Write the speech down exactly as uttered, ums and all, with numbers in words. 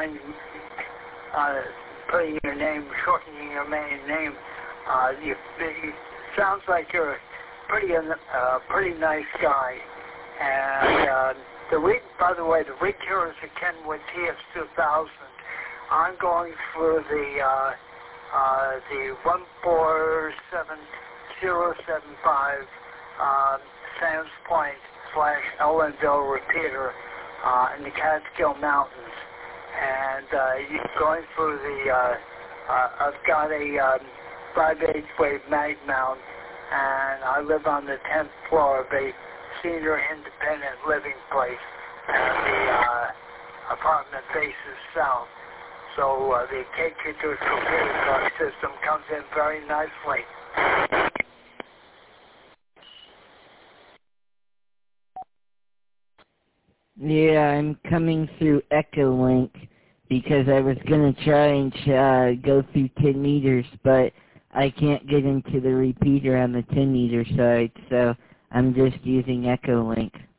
mind uh, putting your name, shortening your main name. Uh, you, it sounds like you're a pretty, uh, pretty nice guy. And uh, the rig, by the way, the rig here is a Kenwood T X two thousand. I'm going through the uh, uh, the one four seven zero seven five uh, Sands Point slash Ellenville repeater uh, in the Catskill Mountains. And uh, you're going through the, uh, uh, I've got a um, five eighths wave mag mount, and I live on the tenth floor of a senior independent living place, and the uh, apartment faces south. So uh, the K Q two computer card system comes in very nicely. Yeah, I'm coming through Echolink because I was going to try and uh, go through ten meters, but I can't get into the repeater on the ten meter side, so I'm just using Echolink.